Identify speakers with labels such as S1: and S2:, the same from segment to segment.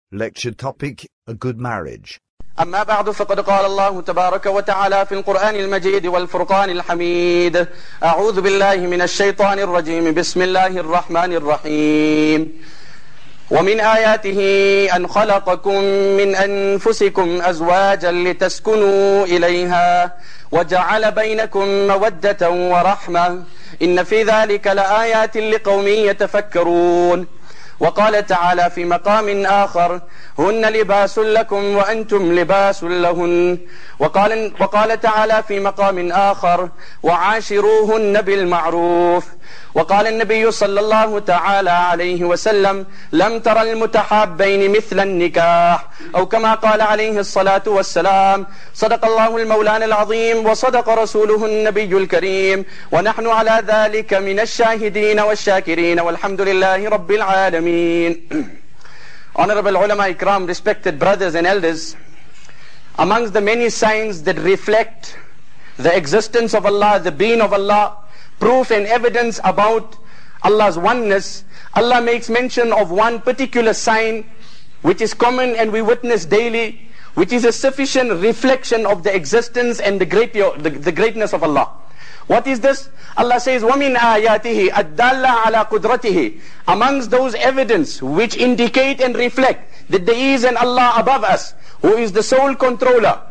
S1: Lecture topic: A Good Marriage.
S2: أما بعد فقد قال الله تبارك وتعالى في القرآن المجيد والفرقان الحميد أعوذ بالله من الشيطان الرجيم بسم الله الرحمن الرحيم ومن آياته أن خلقكم من أنفسكم أزواجا لتسكنوا إليها وجعل بينكم مودة ورحمة إن في ذلك لآيات لقوم يتفكرون. وقال تعالى في مقام آخر هن لباس لكم وأنتم لباس لهن. وقال تعالى في مقام آخر وعاشروهن بالمعروف. وقال النبي صلى الله تعالى عليه وسلم لم تر المتحابين مثل النكاح، أو كما قال عليه الصلاة والسلام صدق الله المولان العظيم وصدق رسوله النبي الكريم ونحن على ذلك من الشاهدين والشاكرين والحمد لله رب العالمين. Honorable ulama ikram, respected brothers and elders, amongst the many signs that reflect the existence of Allah, the being of Allah, proof and evidence about Allah's oneness, Allah makes mention of one particular sign which is common and we witness daily, which is a sufficient reflection of the existence and the greatness of Allah. What is this? Allah says, وَمِنْ آيَاتِهِ الدَّالَّةِ عَلَى قُدْرَتِهِ. Amongst those evidence which indicate and reflect that there is an Allah above us, who is the sole controller.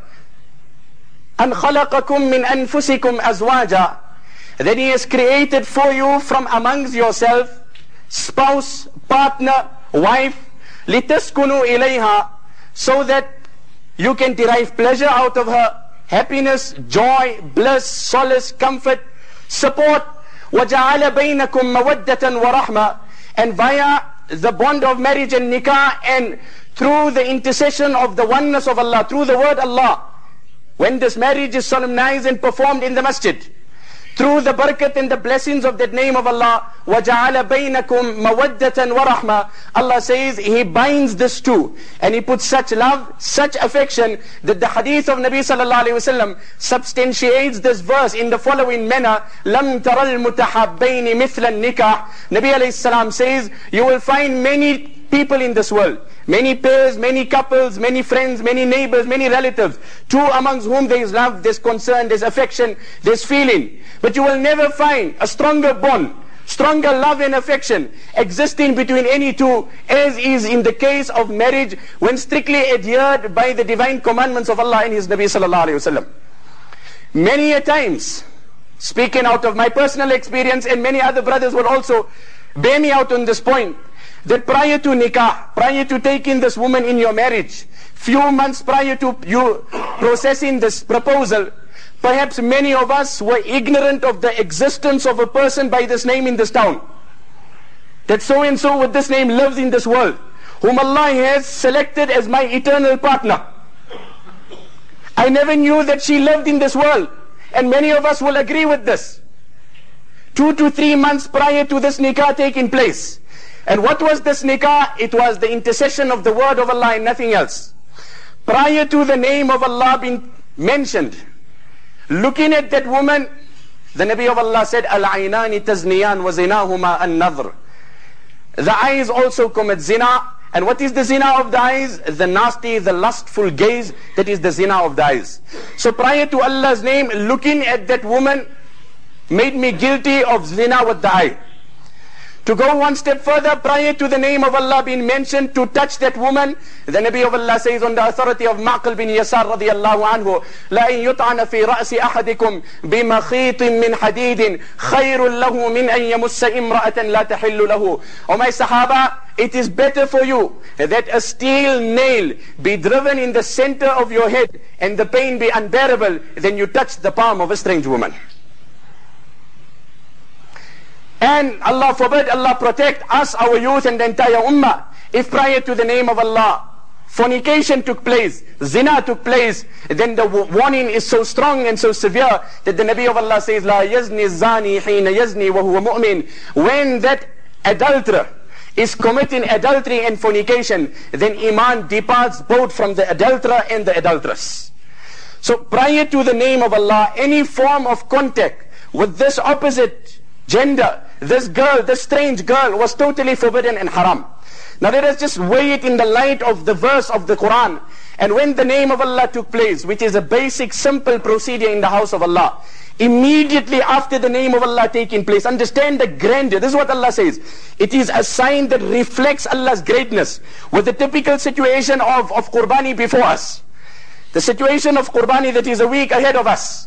S2: أَنْ خَلَقَكُم مِّنْ أَنفُسِكُمْ أَزْوَاجًا. That He has created for you from amongst yourself, spouse, partner, wife, لِتَسْكُنُوا إِلَيْهَا, so that you can derive pleasure out of her, happiness, joy, bliss, solace, comfort, support. وَجَعَلَ بَيْنَكُمْ مَوَدَّةً وَرَحْمَةً. And via the bond of marriage and nikah, and through the intercession of the oneness of Allah, through the word Allah, when this marriage is solemnized and performed in the masjid, through the barakat and the blessings of that name of Allah, وَجَعَلَ بَيْنَكُمْ مَوَدَّةً وَرَحْمَةً. Allah says He binds this two, and He puts such love, such affection, that the hadith of Nabi sallallahu alayhi wasallam substantiates this verse in the following manner: لَمْ تَرَ الْمُتَحَبَّيْنِ مِثْلَ النِّكَاحِ. Nabi alayhi salam says, you will find many people in this world, many pairs, many couples, many friends, many neighbors, many relatives, two amongst whom there is love, there's concern, there's affection, there's feeling. But you will never find a stronger bond, stronger love and affection existing between any two, as is in the case of marriage when strictly adhered by the divine commandments of Allah and His Nabi sallallahu alayhi wasallam. Many a times, speaking out of my personal experience, and many other brothers will also bear me out on this point, that prior to nikah, prior to taking this woman in your marriage, few months prior to you processing this proposal, perhaps many of us were ignorant of the existence of a person by this name in this town. That so and so with this name lives in this world, whom Allah has selected as my eternal partner. I never knew that she lived in this world, and many of us will agree with this. 2 to 3 months prior to this nikah taking place. And what was this nikah? It was the intercession of the word of Allah and nothing else. Prior to the name of Allah being mentioned, looking at that woman, the Nabi of Allah said, Al-aynani tazniyan wa zinahuma an-nadhr. The eyes also commit zina. And what is the zina of the eyes? The nasty, the lustful gaze, that is the zina of the eyes. So prior to Allah's name, looking at that woman made me guilty of zina with the eye. To go one step further, prior to the name of Allah being mentioned, to touch that woman, the Nabi of Allah says on the authority of Ma'qil bin Yasar radiyallahu anhu, لَأَن يُطْعَنَ فِي رَأْسِ أَحَدِكُمْ بِمَخِيطٍ مِّنْ حَدِيدٍ خَيْرٌ لَهُ مِنْ أَن يَمُسَّ إِمْرَأَةً لَا تَحِلُّ لَهُ. O my Sahaba, it is better for you that a steel nail be driven in the center of your head and the pain be unbearable than you touch the palm of a strange woman. And Allah forbid, Allah protect us, our youth and the entire ummah, if prior to the name of Allah fornication took place, zina took place, then the warning is so strong and so severe that the Nabi of Allah says, La yazni zani hina yazni wa huwa mu'min. When that adulterer is committing adultery and fornication, then iman departs both from the adulterer and the adulteress. So prior to the name of Allah, any form of contact with this opposite gender, this girl, this strange girl, was totally forbidden and haram. Now let us just weigh it in the light of the verse of the Quran. And when the name of Allah took place, which is a basic, simple procedure in the house of Allah, immediately after the name of Allah taking place, understand the grandeur. This is what Allah says. It is a sign that reflects Allah's greatness. With the typical situation of Qurbani before us, the situation of Qurbani that is a week ahead of us,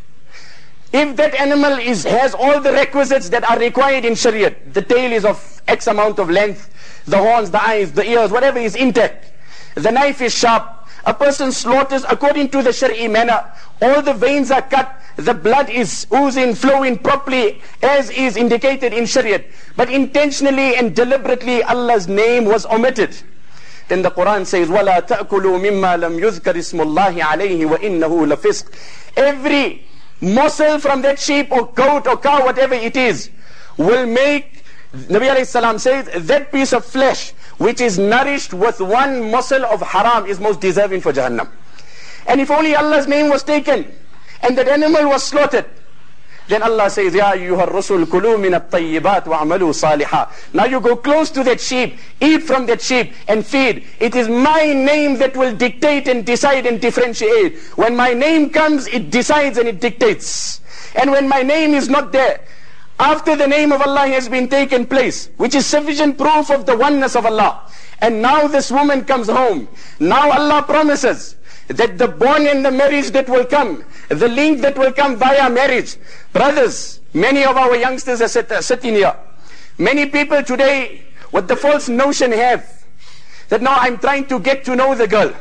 S2: if that animal has all the requisites that are required in Shariat, the tail is of X amount of length, the horns, the eyes, the ears, whatever is intact, the knife is sharp, a person slaughters according to the Shari'i manner, all the veins are cut, the blood is oozing, flowing properly as is indicated in Shariat, but intentionally and deliberately Allah's name was omitted. Then the Quran says, وَلَا تَأْكُلُوا مِمَّا لَمْ يُذْكَرِ اسْمُ اللَّهِ عَلَيْهِ وَإِنَّهُ لَفِسْقٌ. Every morsel from that sheep or goat or cow, whatever it is, will make, Nabi alayhi salam says, that piece of flesh which is nourished with one morsel of haram is most deserving for Jahannam. And if only Allah's name was taken and that animal was slaughtered, then Allah says, Ya ayyuhar rusul kulu min at-tayyibat wa'amalu salihah. Now you go close to that sheep, eat from that sheep and feed. It is my name that will dictate and decide and differentiate. When my name comes, it decides and it dictates. And when my name is not there, after the name of Allah has been taken place, which is sufficient proof of the oneness of Allah, and now this woman comes home, now Allah promises that the bond and the marriage that will come, the link that will come via marriage. Brothers, many of our youngsters are sitting here. Many people today, what the false notion have, that now I'm trying to get to know the girl,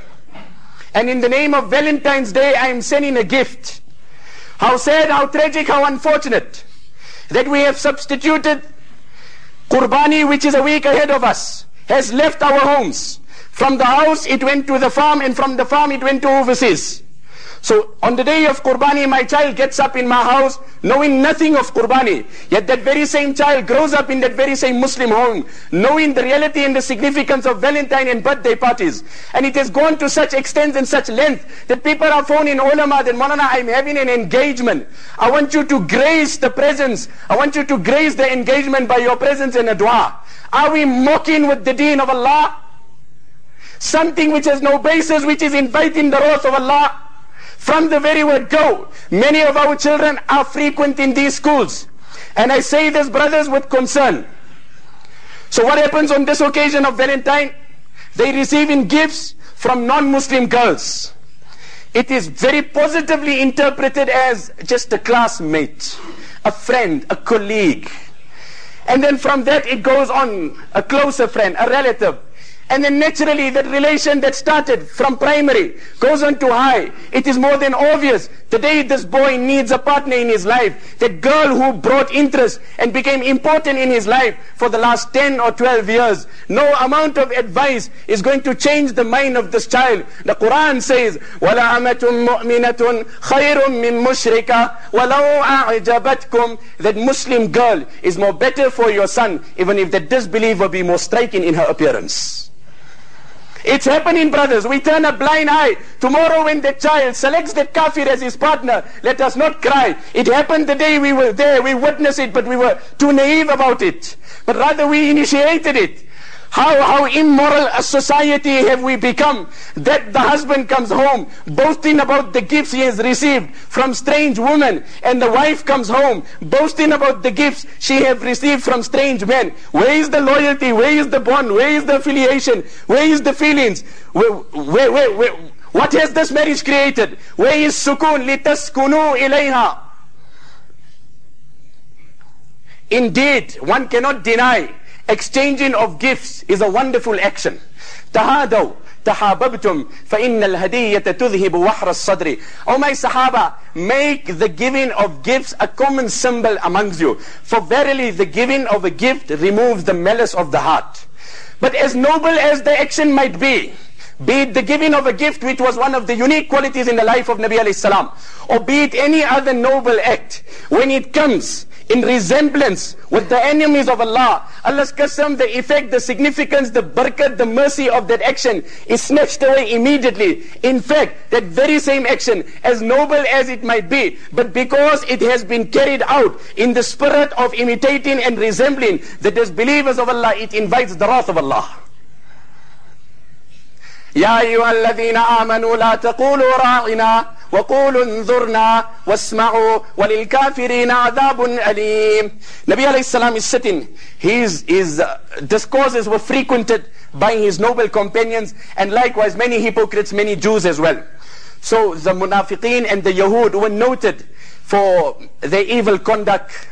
S2: and in the name of Valentine's Day I'm sending a gift. How sad, how tragic, how unfortunate that we have substituted Qurbani, which is a week ahead of us, has left our homes. From the house it went to the farm, and from the farm it went to overseas. So on the day of Qurbani, my child gets up in my house knowing nothing of Qurbani. Yet that very same child grows up in that very same Muslim home, knowing the reality and the significance of Valentine and birthday parties. And it has gone to such extent and such length that people are phoning ulama that, Maulana, I'm having an engagement. I want you to grace the presence. I want you to grace the engagement by your presence and a dua. Are we mocking with the deen of Allah? Something which has no basis, which is inviting the wrath of Allah. From the very word go, many of our children are frequenting these schools. And I say this, brothers, with concern. So what happens on this occasion of Valentine? They receiving gifts from non-Muslim girls. It is very positively interpreted as just a classmate, a friend, a colleague. And then from that it goes on, a closer friend, a relative. And then naturally that relation that started from primary goes on to high. It is more than obvious today this boy needs a partner in his life. That girl who brought interest and became important in his life for the last 10 or 12 years. No amount of advice is going to change the mind of this child. The Quran says, وَلَا أَمَةٌ مُؤْمِنَةٌ خَيْرٌ مِّن مُشْرِكَةٍ وَلَوْ أَعْجَبَتْكُمْ. That Muslim girl is more better for your son, even if the disbeliever be more striking in her appearance. It's happening, brothers. We turn a blind eye. Tomorrow when the child selects that kafir as his partner, let us not cry. It happened the day we were there. We witnessed it, but we were too naive about it. But rather we initiated it. How immoral a society have we become, that the husband comes home boasting about the gifts he has received from strange women, and the wife comes home boasting about the gifts she have received from strange men. Where is the loyalty? Where is the bond? Where is the affiliation? Where is the feelings? What has this marriage created? Where is sukun? لِتَسْكُنُوا إِلَيْهَا. Indeed, one cannot deny exchanging of gifts is a wonderful action. تَهَادَوْا تَحَابَبْتُمْ فَإِنَّ الْهَدِيَّةَ تُذْهِبُ وَحْرَ الصَّدْرِ. O my Sahaba, make the giving of gifts a common symbol amongst you. For verily the giving of a gift removes the malice of the heart. But as noble as the action might be it the giving of a gift, which was one of the unique qualities in the life of Nabi alayhi salam, or be it any other noble act, when it comes in resemblance with the enemies of Allah, Allah's qasam, the effect, the significance, the barakat, the mercy of that action is snatched away immediately. In fact, that very same action, as noble as it might be, but because it has been carried out in the spirit of imitating and resembling the disbelievers of Allah, it invites the wrath of Allah. يا أيها الذين آمنوا لا تقولوا راعنا وقولوا انظرنا واسمعوا وللكافرين عذاب أليم. Nabi alayhi salam is sitting. His discourses were frequented by his noble companions, and likewise many hypocrites, many Jews as well. So the munafiqeen and the Yahud were noted for their evil conduct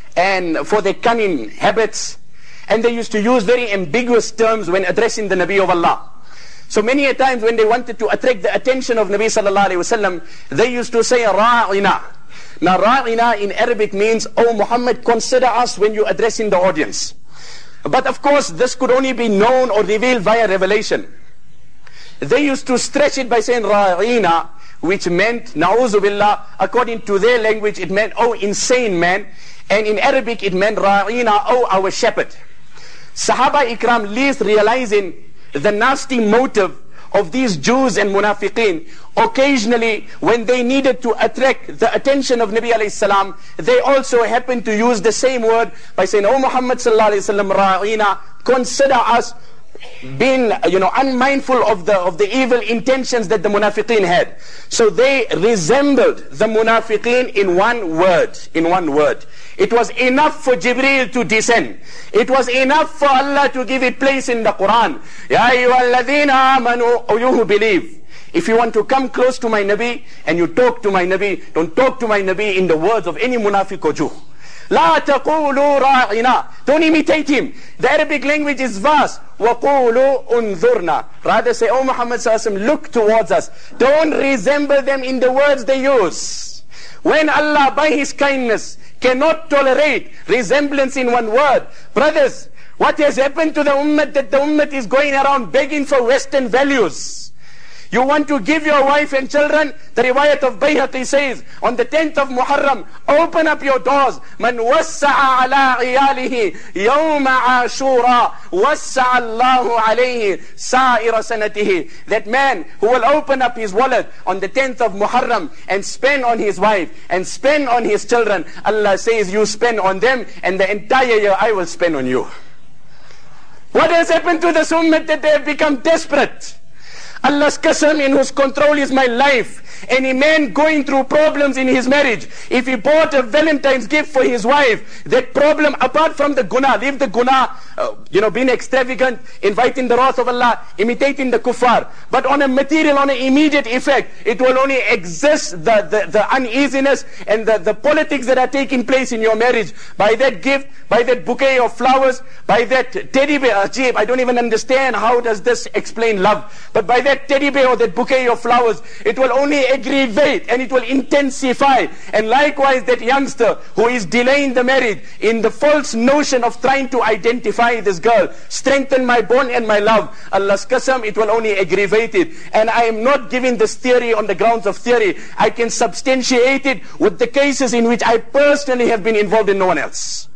S2: and for their cunning habits, and they used to use very ambiguous terms when addressing the Nabi of Allah. So many a times when they wanted to attract the attention of Nabi sallallahu alayhi wasallam, they used to say ra'ina. Now ra'ina in Arabic means, "Oh Muhammad, consider us when you're addressing the audience." But of course this could only be known or revealed via revelation. They used to stretch it by saying ra'ina, which meant, na'uzu billah, according to their language it meant, "Oh insane man," and in Arabic it meant ra'ina, "Oh our shepherd." Sahaba ikram, least realizing the nasty motive of these Jews and munafiqeen, occasionally when they needed to attract the attention of Nabi alayhi salam, they also happened to use the same word by saying, "Oh Muhammad sallallahu alayhi wasallam, ra'ina, consider us," being unmindful of the evil intentions that the munafiqeen had. So they resembled the munafiqeen in one word. It was enough for Jibreel to descend. It was enough for Allah to give it place in the Quran. Ya ayyuhalladhina amanu, O you who believe, if you want to come close to my Nabi and you talk to my Nabi, don't talk to my Nabi in the words of any munafiq or Jew. La taqulu ra'ina. Don't imitate him. The Arabic language is vast. وَقُولُوا unzurna. Rather say, "Oh Muhammad sallallahu alaihi wasallam, look towards us." Don't resemble them in the words they use. When Allah by His kindness cannot tolerate resemblance in one word, brothers, what has happened to the ummah, that the ummah is going around begging for Western values? You want to give your wife and children, the riwayat of Bayhaqi says, on the 10th of Muharram, open up your doors. Man wassa'a ala iyalihi yawma ashura wassa'a Allahu alayhi sa'ira sanatihi. That man who will open up his wallet on the 10th of Muharram and spend on his wife and spend on his children, Allah says, you spend on them and the entire year I will spend on you. What has happened to the ummah that they have become desperate? Allah's qasam, in whose control is my life. Any man going through problems in his marriage, if he bought a Valentine's gift for his wife, that problem, apart from the guna, leave the guna, being extravagant, inviting the wrath of Allah, imitating the kuffar. But on a material, on an immediate effect, it will only exist the uneasiness and the politics that are taking place in your marriage. By that gift, by that bouquet of flowers, by that teddy bear, Ajib, I don't even understand how does this explain love. But by that teddy bear or that bouquet of flowers, it will only aggravate and it will intensify. And likewise that youngster who is delaying the marriage in the false notion of trying to identify this girl, strengthen my bond and my love, Allah's qasam, it will only aggravate it. And I am not giving this theory on the grounds of theory. I can substantiate it with the cases in which I personally have been involved in, no one else.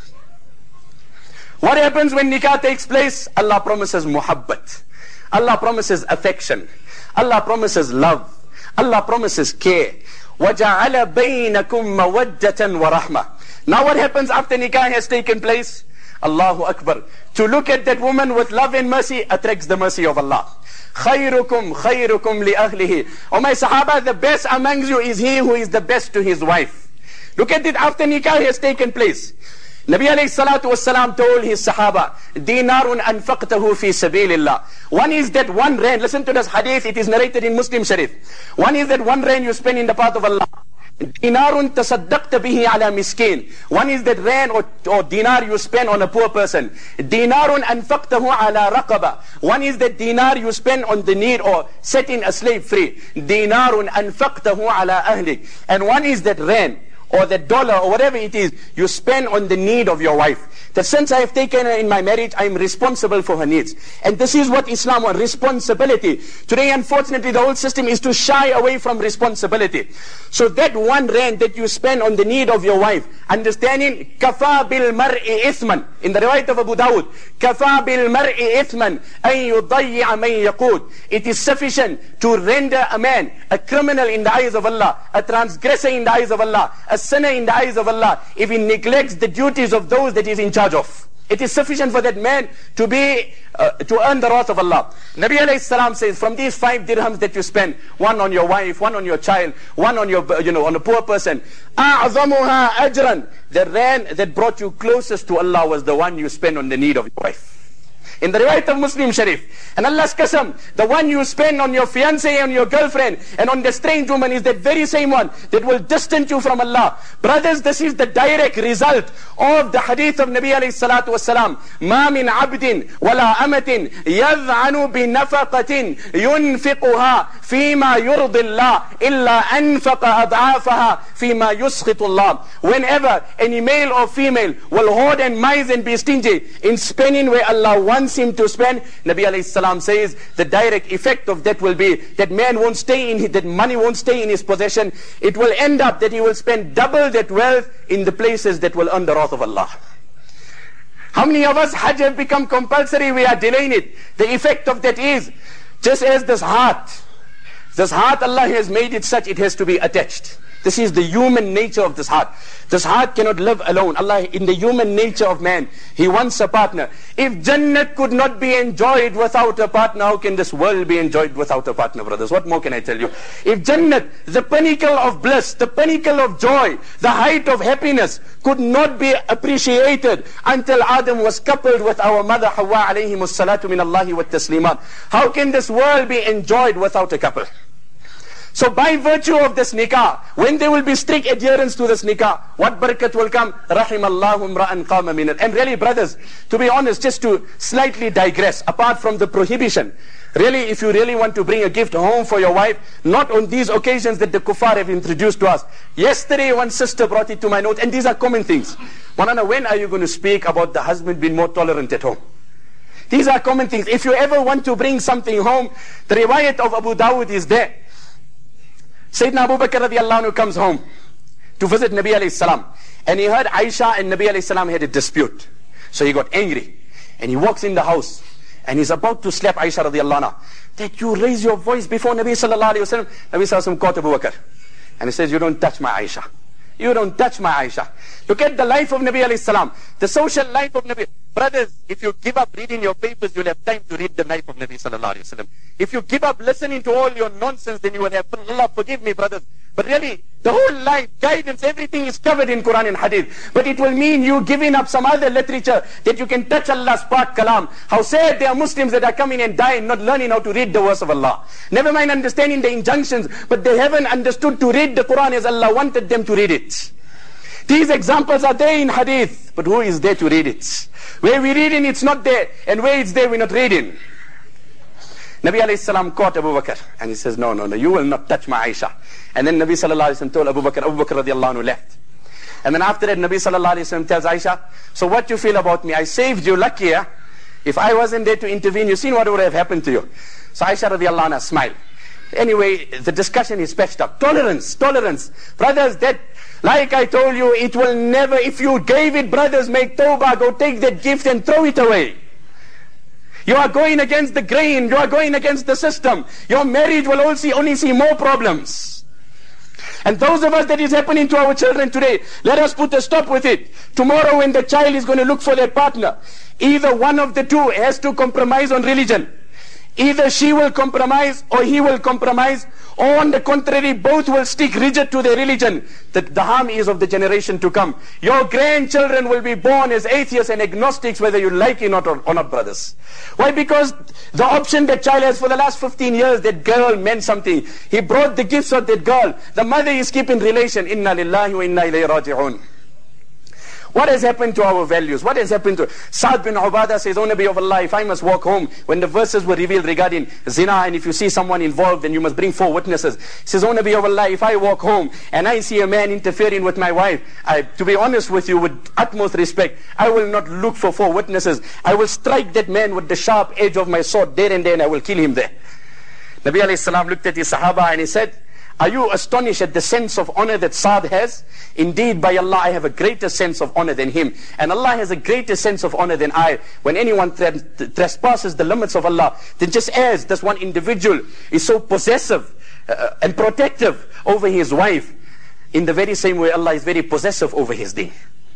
S2: What happens when nikah takes place? Allah promises muhabbat. Allah promises affection. Allah promises love. Allah promises care. وَجَعَلَ بَيْنَكُمْ مَوَدَّةً وَرَحْمَةً. Now what happens after nikah has taken place? Allahu Akbar. To look at that woman with love and mercy attracts the mercy of Allah. خَيْرُكُمْ خَيْرُكُمْ لِأَهْلِهِ. O my Sahaba, the best amongst you is he who is the best to his wife. Look at it after nikah has taken place. Nabi alayhi salatu wasalam told his Sahaba, dinarun anfaqtahu fi sabilillah. One is that 1 rand, listen to this hadith, it is narrated in Muslim Sharif. One is that 1 rand you spend in the path of Allah. Dinarun tasaddaqta bihi ala miskin. One is that rand or dinar you spend on a poor person. Dinarun anfaqtahu ala raqaba. One is that dinar you spend on the need or setting a slave free. Dinarun anfaqtahu ala ahlik. And one is that rand or that dollar or whatever it is, you spend on the need of your wife. That since I have taken her in my marriage, I am responsible for her needs. And this is what Islam wants, responsibility. Today, unfortunately, the whole system is to shy away from responsibility. So that 1 rand that you spend on the need of your wife, understanding, kafa bil mar'i ithman, in the riwayat of Abu Dawud, kafa bil mar'i ithman, an yudayya man yaqud. It is sufficient to render a man a criminal in the eyes of Allah, a transgressor in the eyes of Allah, a sinner in the eyes of Allah, if he neglects the duties of those that he is in charge of. It is sufficient for that man to earn the wrath of Allah. Nabi alayhi salam says, from these 5 dirhams that you spend, 1 on your wife, 1 on your child, 1 on your, on a poor person, أَعْظَمُهَا أَجْرًا, the rand that brought you closest to Allah was the one you spend on the need of your wife. In the riwayat of Muslim Sharif, and Allah's qasam, the one you spend on your fiancé and your girlfriend and on the strange woman is that very same one that will distance you from Allah. Brothers, this is the direct result of the hadith of Nabi alayhi salatu wasalam. مَا مِنْ عَبْدٍ وَلَا أَمَةٍ يَذْعَنُ بِنَفَقَةٍ يُنْفِقُهَا فِيمَا يُرْضِ اللَّهِ إِلَّا أَنْفَقَ أَضْعَافَهَا فِيمَا يُسْخِطُ اللَّهِ. Whenever any male or female will hoard and mize and be stingy in spending where Allah wants him to spend, Nabi alayhi salam says the direct effect of that will be that man won't stay in, that money won't stay in his possession. It will end up that he will spend double that wealth in the places that will earn the wrath of Allah. How many of us Hajj have become compulsory? We are delaying it. The effect of that is, just as this heart Allah has made it such, it has to be attached. This is the human nature of this heart. This heart cannot live alone. Allah, in the human nature of man, He wants a partner. If Jannat could not be enjoyed without a partner, how can this world be enjoyed without a partner, brothers? What more can I tell you? If Jannat, the pinnacle of bliss, the pinnacle of joy, the height of happiness, could not be appreciated until Adam was coupled with our mother Hawa alayhimus salatu min Allahi wa taslimat, how can this world be enjoyed without a couple? So by virtue of this nikah, when there will be strict adherence to this nikah, what barakat will come? Rahimallahu imra'an qama min. And really, brothers, to be honest, just to slightly digress, apart from the prohibition, really, if you really want to bring a gift home for your wife, not on these occasions that the kuffar have introduced to us. Yesterday, one sister brought it to my note, and these are common things. Manana, when are you going to speak about the husband being more tolerant at home? These are common things. If you ever want to bring something home, the riwayat of Abu Dawud is there. Sayyidina Abu Bakr radiallahu anhu comes home to visit Nabi alayhi salam, and he heard Aisha and Nabi alayhi salam had a dispute. So he got angry, and he walks in the house, and he's about to slap Aisha radiallahu anha, that you raise your voice before Nabi sallallahu alayhi wasallam. Nabi sallallahu alayhi wasallam caught Abu Bakr, and he says, you don't touch my Aisha. You don't touch my Aisha. Look at the life of Nabi alayhi salam, the social life of Nabi. Brothers, if you give up reading your papers, you'll have time to read the life of Nabi sallallahu alayhi wasallam. If you give up listening to all your nonsense, then you will have, Allah forgive me, brothers. But really, the whole life, guidance, everything is covered in Quran and Hadith. But it will mean you giving up some other literature that you can touch Allah's part kalam. How sad there are Muslims that are coming and dying, not learning how to read the words of Allah. Never mind understanding the injunctions, but they haven't understood to read the Quran as Allah wanted them to read it. These examples are there in Hadith, but who is there to read it? Where we reading, it's not there, and where it's there, we're not reading. Nabi alayhi salam caught Abu Bakr, and he says, no, you will not touch my Aisha. And then Nabi sallallahu alayhi wasallam told Abu Bakr radiallahu anhu left. And then after that, Nabi sallallahu alayhi wasallam tells Aisha, so what you feel about me? I saved you, luckier. If I wasn't there to intervene, you seen what would have happened to you. So Aisha radiallahu anha smiled. Anyway, the discussion is patched up. Tolerance. Brothers, that, like I told you, it will never, if you gave it, brothers, make tawbah, go take that gift and throw it away. You are going against the grain, you are going against the system. Your marriage will only see more problems. And those of us that is happening to our children today, let us put a stop with it. Tomorrow when the child is going to look for their partner, either one of the two has to compromise on religion. Either she will compromise or he will compromise, or on the contrary, both will stick rigid to their religion. The harm is of the generation to come. Your grandchildren will be born as atheists and agnostics, whether you like it or not, brothers. Why? Because the option that child has for the last 15 years, that girl meant something. He brought the gifts of that girl. The mother is keeping relation. Inna lillahi wa inna ilayhi raji'un. What has happened to our values? What has happened to... Sa'd bin Ubadah says, O Nabi of Allah, if I must walk home, when the verses were revealed regarding zina, and if you see someone involved, then you must bring 4 witnesses. He says, O Nabi of Allah, if I walk home and I see a man interfering with my wife, to be honest with you, with utmost respect, I will not look for 4 witnesses. I will strike that man with the sharp edge of my sword there and there, and I will kill him there. Nabi alayhi salam looked at his Sahaba and he said, are you astonished at the sense of honor that Sa'd has? Indeed, by Allah, I have a greater sense of honor than him. And Allah has a greater sense of honor than I. When anyone trespasses the limits of Allah, then just as this one individual is so possessive and protective over his wife, in the very same way Allah is very possessive over his deen.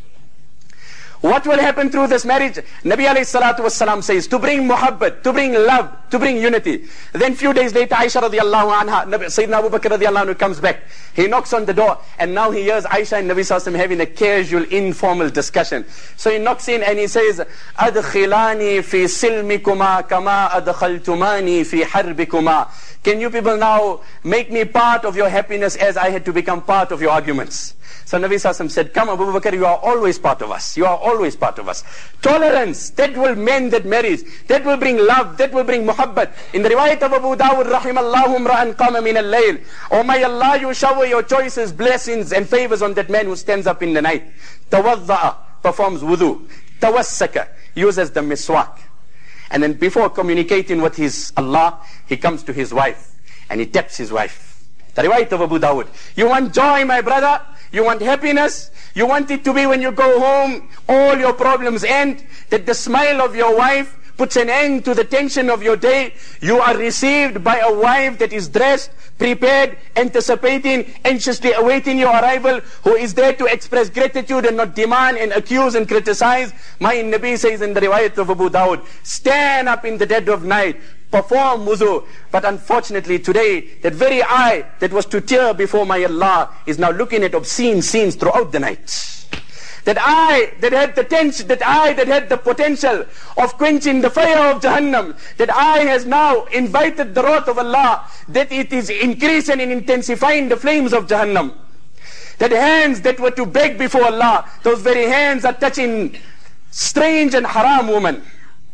S2: What will happen through this marriage? Nabi alayhi salatu wasalam says, to bring muhabbat, to bring love, to bring unity. Then few days later, Aisha radiallahu anha, Sayyidina Abu Bakr radiallahu anhu comes back. He knocks on the door, and now he hears Aisha and Nabi sallallahu alayhi wasallam having a casual, informal discussion. So he knocks in and he says, Adkhilani fi silmikuma kama adkhaltumani fi harbikuma. Can you people now make me part of your happiness as I had to become part of your arguments? So Nabi Sallallahu said, come Abu Bakr, you are always part of us. You are always part of us. Tolerance, that will mend that marriage. That will bring love. That will bring muhabbat. In the riwayat of Abu Dawud, Rahimallahu ra'an qama min al-layl. Oh may Allah, you shower your choices, blessings and favors on that man who stands up in the night. Tawadda'a, performs wudu. Tawassaka, uses the miswak. And then before communicating with his Allah, he comes to his wife and he taps his wife. The riwayat of Abu Dawud. You want joy, my brother? You want happiness? You want it to be when you go home, all your problems end, that the smile of your wife puts an end to the tension of your day. You are received by a wife that is dressed, prepared, anticipating, anxiously awaiting your arrival, who is there to express gratitude and not demand and accuse and criticize. My Nabi says in the riwayat of Abu Dawud, stand up in the dead of night, perform wuzu. But unfortunately today, that very eye that was to tear before my Allah is now looking at obscene scenes throughout the night. That eye that had the tension, that eye that had the potential of quenching the fire of Jahannam, that eye has now invited the wrath of Allah, that it is increasing and intensifying the flames of Jahannam. That hands that were to beg before Allah, those very hands are touching strange and haram women.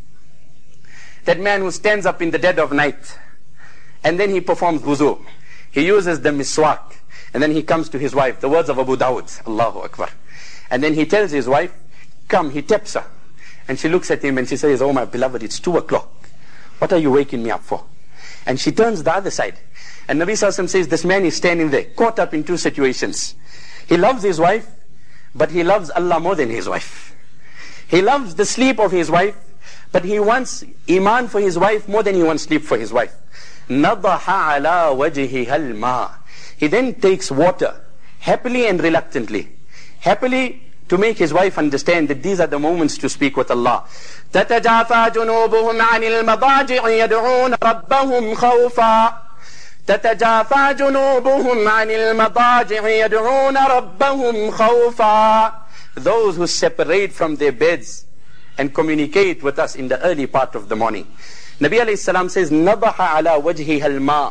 S2: That man who stands up in the dead of night, and then he performs wuzu. He uses the miswak, and then he comes to his wife. The words of Abu Dawud, Allahu Akbar. And then he tells his wife, come, he taps her. And she looks at him and she says, oh my beloved, it's 2 o'clock. What are you waking me up for? And she turns the other side. And Nabi Sallallahu Alaihi Wasallam says, this man is standing there, caught up in 2 situations. He loves his wife, but he loves Allah more than his wife. He loves the sleep of his wife, but he wants iman for his wife more than he wants sleep for his wife. نَضَحَ عَلَى وَجْهِهَا الْمَاءِ. He then takes water, happily and reluctantly. Happily to make his wife understand that these are the moments to speak with Allah. تَتَجَافَى جُنُوبُهُمْ عَنِ الْمَضَاجِعِ يَدْعُونَ رَبَّهُمْ خَوْفًا. تَتَجَافَى جُنُوبُهُمْ عَنِ الْمَضَاجِعِ يَدْعُونَ رَبَّهُمْ خَوْفًا. Those who separate from their beds and communicate with us in the early part of the morning. Nabi alayhi salam says, نَضَحَ عَلَى وَجْهِهَا الْمَاءِ.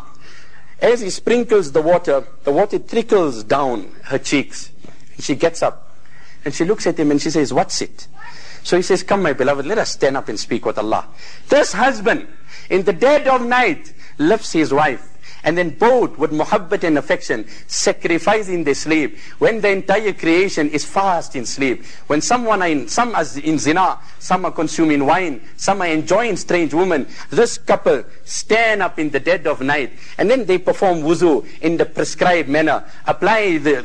S2: As he sprinkles the water trickles down her cheeks. She gets up and she looks at him and she says, what's it? So he says, come my beloved, let us stand up and speak with Allah. This husband in the dead of night lifts his wife, and then both with muhabbat and affection, sacrificing their sleep. When the entire creation is fast in sleep. When some are in zina, some are consuming wine, some are enjoying strange women. This couple stand up in the dead of night, and then they perform wuzu in the prescribed manner, apply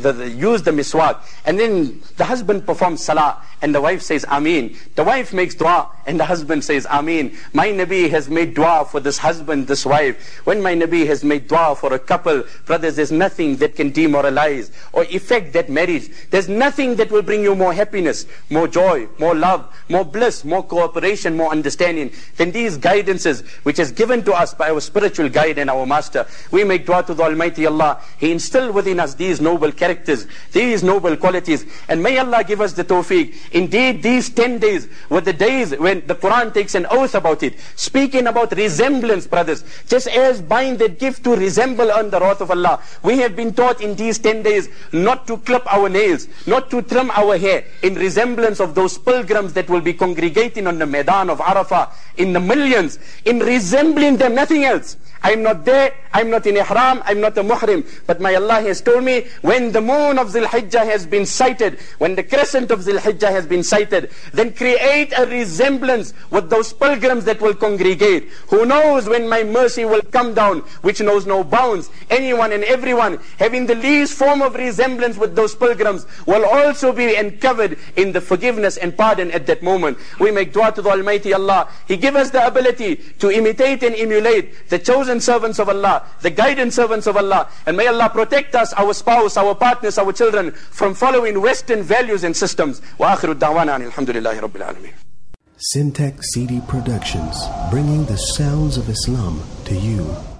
S2: use the miswak, and then the husband performs salah, and the wife says Ameen. The wife makes dua, and the husband says Ameen. My Nabi has made dua for this husband, this wife. When my Nabi has made dua for a couple, brothers, there's nothing that can demoralize or affect that marriage. There's nothing that will bring you more happiness, more joy, more love, more bliss, more cooperation, more understanding than these guidances which is given to us by our spiritual guide and our master. We make dua to the Almighty Allah. He instilled within us these noble characters, these noble qualities, and may Allah give us the tawfiq. Indeed, these 10 days were the days when the Quran takes an oath about it, speaking about resemblance, brothers. Just as buying that gift to resemble on the wrath of Allah. We have been taught in these 10 days not to clip our nails, not to trim our hair, in resemblance of those pilgrims that will be congregating on the Maidan of Arafah in the millions, in resembling them, nothing else. I'm not there, I'm not in ihram, I'm not a muhrim. But my Allah has told me, when the moon of Zul Hijjah has been sighted, when the crescent of Zul Hijjah has been sighted, then create a resemblance with those pilgrims that will congregate. Who knows when my mercy will come down, which knows no bounds. Anyone and everyone having the least form of resemblance with those pilgrims will also be uncovered in the forgiveness and pardon at that moment. We make dua to the Almighty Allah. He give us the ability to imitate and emulate the chosen servants of Allah, the guidance servants of Allah. And may Allah protect us, our spouse, our partners, our children, from following Western values and systems. Wa akhiru da'wana alhamdulillahi rabbil alameen.
S3: Syntax CD Productions, bringing the sounds of Islam to you.